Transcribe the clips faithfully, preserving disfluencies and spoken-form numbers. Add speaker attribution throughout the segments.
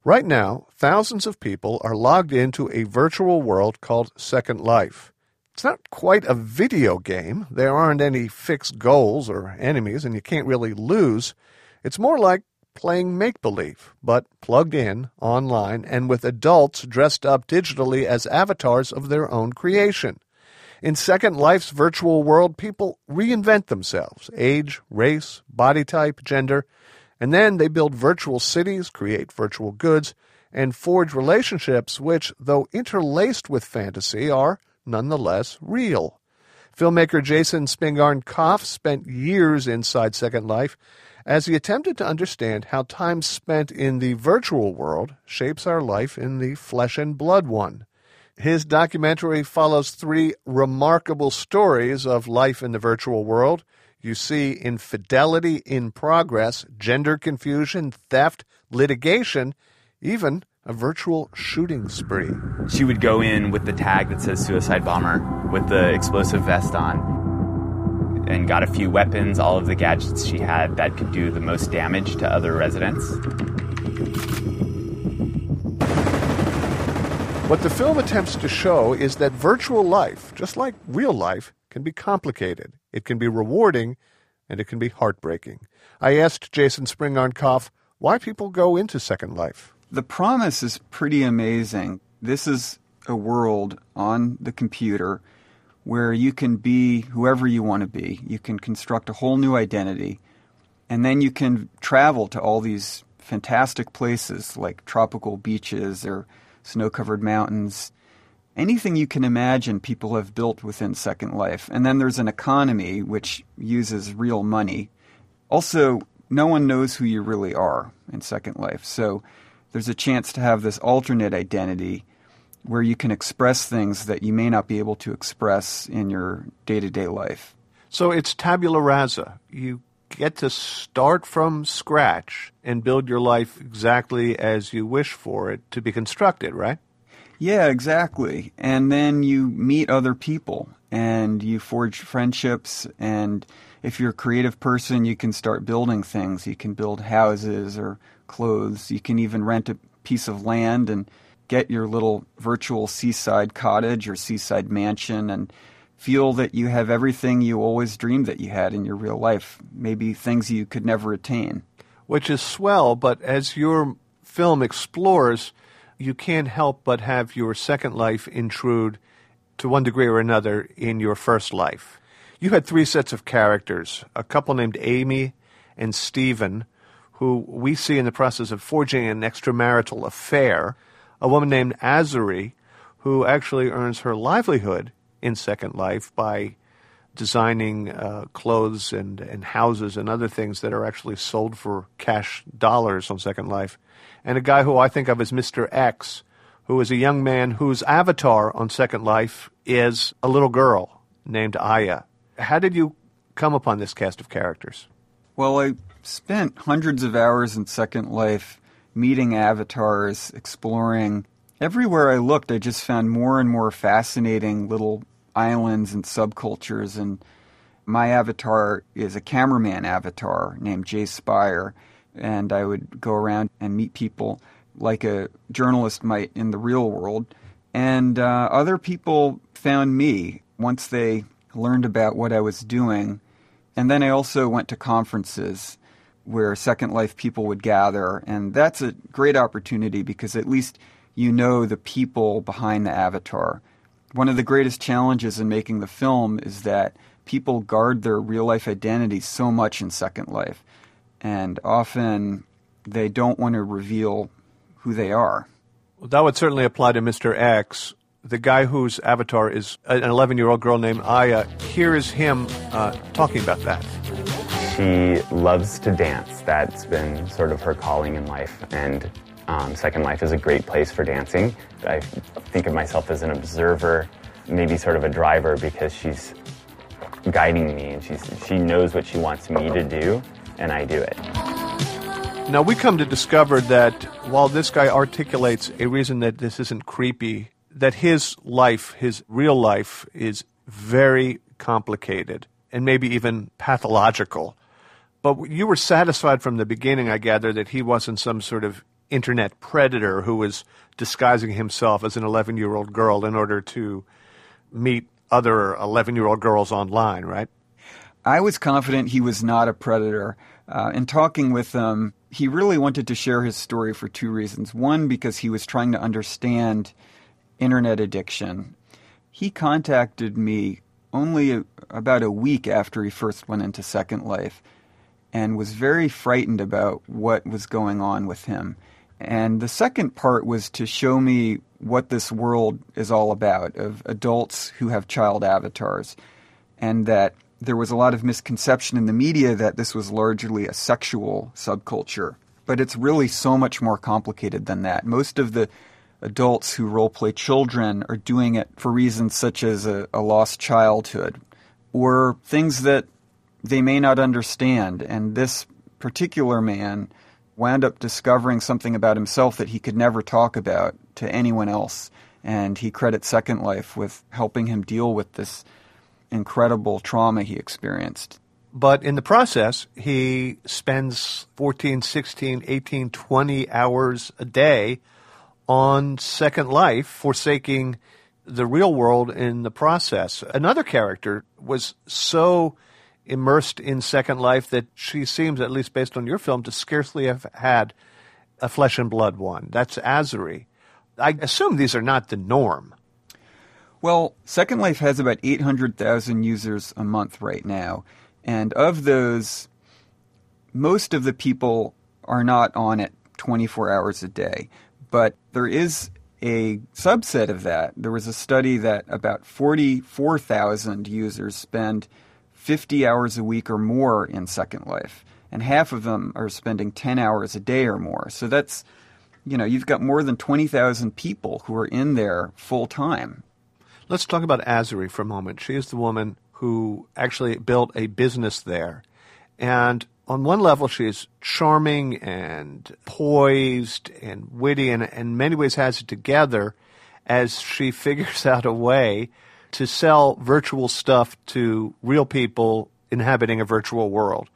Speaker 1: Right now, thousands of people are logged into a virtual world called Second Life. It's not quite a video game. There aren't any fixed goals or enemies, and you can't really lose. It's more like playing make-believe, but plugged in, online, and with adults dressed up digitally as avatars of their own creation. In Second Life's virtual world, people reinvent themselves, age, race, body type, gender, and then they build virtual cities, create virtual goods, and forge relationships which, though interlaced with fantasy, are nonetheless real. Filmmaker Jason Spingarn Koff spent years inside Second Life as he attempted to understand how time spent in the virtual world shapes our life in the flesh and blood one. His documentary follows three remarkable stories of life in the virtual world. You see infidelity in progress, gender confusion, theft, litigation, even a virtual shooting spree.
Speaker 2: She would go in with the tag that says suicide bomber with the explosive vest on and got a few weapons, all of the gadgets she had that could do the most damage to other residents.
Speaker 1: What the film attempts to show is that virtual life, just like real life, can be complicated. It can be rewarding, and it can be heartbreaking. I asked Jason Spingarn Koff why people go into Second Life.
Speaker 3: The promise is pretty amazing. This is a world on the computer where you can be whoever you want to be. You can construct a whole new identity, and then you can travel to all these fantastic places like tropical beaches or snow-covered mountains. Anything you can imagine people have built within Second Life. And then there's an economy which uses real money. Also, no one knows who you really are in Second Life. So there's a chance to have this alternate identity where you can express things that you may not be able to express in your day-to-day life.
Speaker 1: So it's tabula rasa. You get to start from scratch and build your life exactly as you wish for it to be constructed, right?
Speaker 3: Yeah, exactly. And then you meet other people and you forge friendships. And if you're a creative person, you can start building things. You can build houses or clothes. You can even rent a piece of land and get your little virtual seaside cottage or seaside mansion and feel that you have everything you always dreamed that you had in your real life, maybe things you could never attain.
Speaker 1: Which is swell, but as your film explores, you can't help but have your second life intrude to one degree or another in your first life. You had three sets of characters, a couple named Amy and Stephen, who we see in the process of forging an extramarital affair, a woman named Azuri, who actually earns her livelihood in Second Life by designing uh, clothes and, and houses and other things that are actually sold for cash dollars on Second Life, and a guy who I think of as Mister X, who is a young man whose avatar on Second Life is a little girl named Aya. How did you come upon this cast of characters?
Speaker 3: Well, I spent hundreds of hours in Second Life meeting avatars, exploring. Everywhere I looked, I just found more and more fascinating little islands and subcultures. And my avatar is a cameraman avatar named Jay Spire. And I would go around and meet people like a journalist might in the real world. And uh, other people found me once they learned about what I was doing. And then I also went to conferences where Second Life people would gather. And that's a great opportunity because at least you know the people behind the avatar. One of the greatest challenges in making the film is that people guard their real-life identity so much in Second Life. And often they don't want to reveal who they are.
Speaker 1: Well, that would certainly apply to Mister X. The guy whose avatar is an eleven-year-old girl named Aya. Here is him uh, talking about that.
Speaker 2: She loves to dance. That's been sort of her calling in life. And um, Second Life is a great place for dancing. I think of myself as an observer, maybe sort of a driver, because she's guiding me and she's she knows what she wants me to do, and I do it.
Speaker 1: Now, we come to discover that while this guy articulates a reason that this isn't creepy, that his life, his real life, is very complicated and maybe even pathological. But you were satisfied from the beginning, I gather, that he wasn't some sort of internet predator who was disguising himself as an eleven-year-old girl in order to meet other eleven-year-old girls online, right?
Speaker 3: I was confident he was not a predator. Uh, in talking with him, he really wanted to share his story for two reasons. One, because he was trying to understand internet addiction. He contacted me only a, about a week after he first went into Second Life and was very frightened about what was going on with him. And the second part was to show me what this world is all about, of adults who have child avatars, and that there was a lot of misconception in the media that this was largely a sexual subculture. But it's really so much more complicated than that. Most of the adults who role-play children are doing it for reasons such as a, a lost childhood or things that they may not understand. And this particular man wound up discovering something about himself that he could never talk about to anyone else. And he credits Second Life with helping him deal with this incredible trauma he experienced.
Speaker 1: But in the process, he spends fourteen, sixteen, eighteen, twenty hours a day on Second Life, forsaking the real world in the process. Another character was so immersed in Second Life that she seems, at least based on your film, to scarcely have had a flesh and blood one. That's Azuri. I assume these are not the norm.
Speaker 3: Well, Second Life has about eight hundred thousand users a month right now. And of those, most of the people are not on it twenty-four hours a day. But there is a subset of that. There was a study that about forty-four thousand users spend fifty hours a week or more in Second Life. And half of them are spending ten hours a day or more. So that's, you know, you've got more than twenty thousand people who are in there full time.
Speaker 1: Let's talk about Azuri for a moment. She is the woman who actually built a business there. And on one level, she is charming and poised and witty and in many ways has it together as she figures out a way to sell virtual stuff to real people inhabiting a virtual world.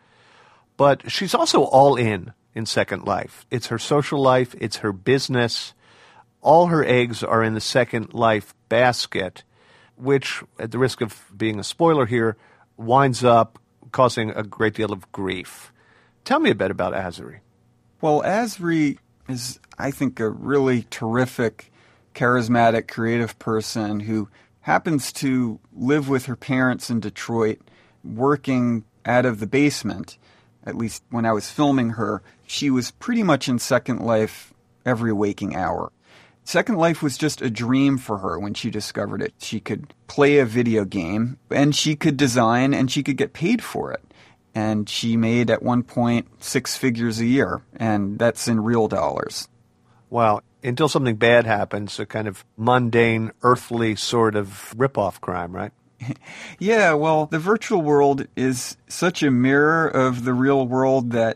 Speaker 1: But she's also all in in Second Life. It's her social life. It's her business. All her eggs are in the Second Life basket, which, at the risk of being a spoiler here, winds up causing a great deal of grief. Tell me a bit about Azuri.
Speaker 3: Well, Azuri is, I think, a really terrific, charismatic, creative person who happens to live with her parents in Detroit, working out of the basement. At least when I was filming her, she was pretty much in Second Life every waking hour. Second Life was just a dream for her when she discovered it. She could play a video game, and she could design, and she could get paid for it. And she made, at one point, six figures a year, and that's in real dollars.
Speaker 1: Wow. Until something bad happens, a kind of mundane, earthly sort of rip-off crime, right?
Speaker 3: Yeah, well, the virtual world is such a mirror of the real world that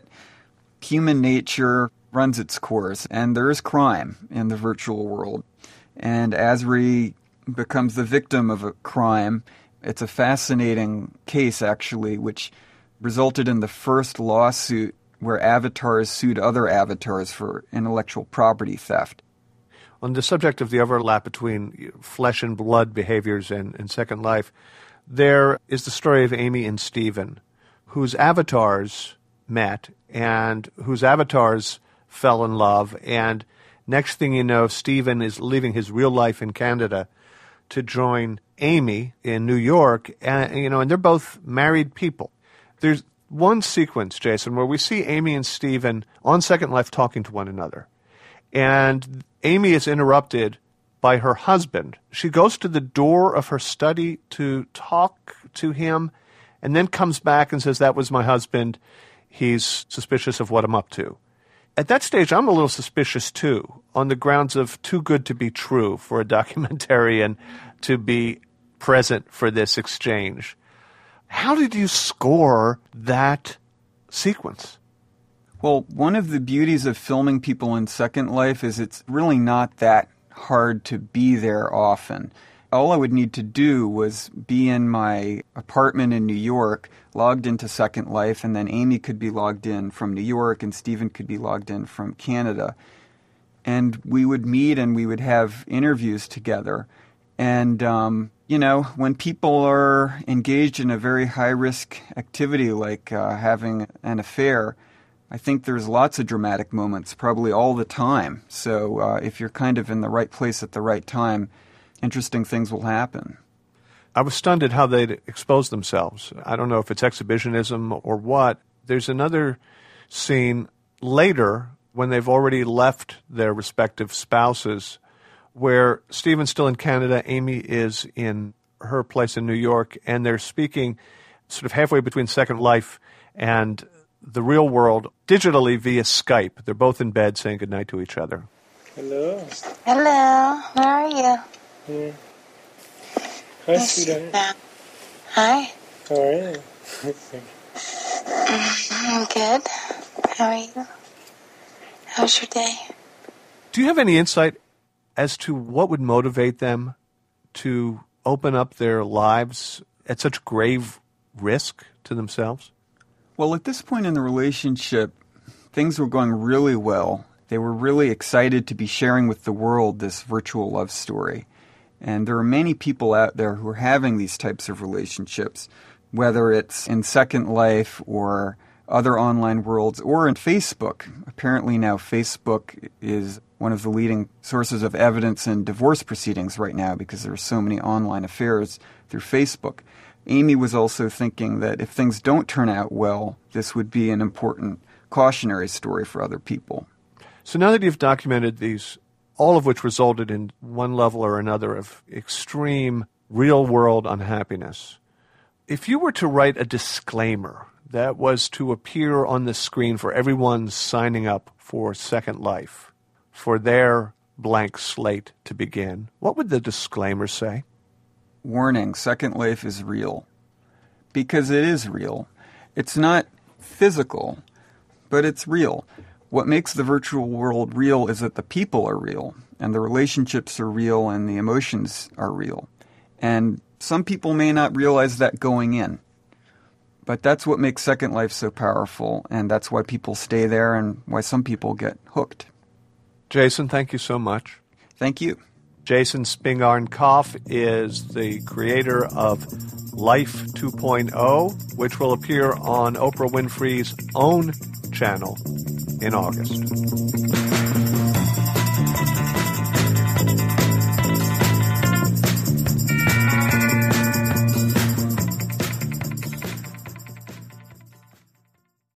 Speaker 3: human nature runs its course, and there is crime in the virtual world. And Azuri becomes the victim of a crime. It's a fascinating case, actually, which resulted in the first lawsuit where avatars sued other avatars for intellectual property theft.
Speaker 1: On the subject of the overlap between flesh and blood behaviors and, and Second Life, there is the story of Amy and Steven, whose avatars met and whose avatars fell in love. And next thing you know, Steven is leaving his real life in Canada to join Amy in New York. And, you know, and they're both married people. There's one sequence, Jason, where we see Amy and Steven on Second Life talking to one another. And Amy is interrupted by her husband. She goes to the door of her study to talk to him and then comes back and says, "That was my husband. He's suspicious of what I'm up to." At that stage, I'm a little suspicious, too, on the grounds of too good to be true for a documentarian to be present for this exchange. How did you score that sequence?
Speaker 3: Well, one of the beauties of filming people in Second Life is it's really not that hard to be there often. All I would need to do was be in my apartment in New York, logged into Second Life, and then Amy could be logged in from New York and Steven could be logged in from Canada. and we would meet and we would have interviews together. And, um, you know, when people are engaged in a very high-risk activity like uh, having an affair, I think there's lots of dramatic moments, probably all the time. So uh, if you're kind of in the right place at the right time, interesting things will happen.
Speaker 1: I was stunned at how they'd expose themselves. I don't know if it's exhibitionism or what. There's another scene later when they've already left their respective spouses where Stephen's still in Canada, Amy is in her place in New York, and they're speaking sort of halfway between Second Life and the real world digitally via Skype. They're both in bed saying goodnight to each other.
Speaker 4: Hello.
Speaker 5: Hello. Where are you?
Speaker 4: Yeah. Hi,
Speaker 5: Yes,
Speaker 4: sweetheart.
Speaker 5: Sam. Hi.
Speaker 4: How are you?
Speaker 5: I'm good. How are you? How's your day?
Speaker 1: Do you have any insight as to what would motivate them to open up their lives at such grave risk to themselves?
Speaker 3: Well, at this point in the relationship, things were going really well. They were really excited to be sharing with the world this virtual love story. And there are many people out there who are having these types of relationships, whether it's in Second Life or other online worlds or in Facebook. Apparently now Facebook is one of the leading sources of evidence in divorce proceedings right now because there are so many online affairs through Facebook. Amy was also thinking that if things don't turn out well, this would be an important cautionary story for other people.
Speaker 1: So now that you've documented these, all of which resulted in one level or another of extreme real-world unhappiness, if you were to write a disclaimer that was to appear on the screen for everyone signing up for Second Life, for their blank slate to begin, what would the disclaimer say?
Speaker 3: Warning, Second Life is real. Because it is real. It's not physical, but it's real. What makes the virtual world real is that the people are real, and the relationships are real, and the emotions are real. And some people may not realize that going in. But that's what makes Second Life so powerful, and that's why people stay there and why some people get hooked.
Speaker 1: Jason, thank you so much.
Speaker 3: Thank you.
Speaker 1: Jason Spingarn Koff is the creator of Life two point oh, which will appear on Oprah Winfrey's own channel in August.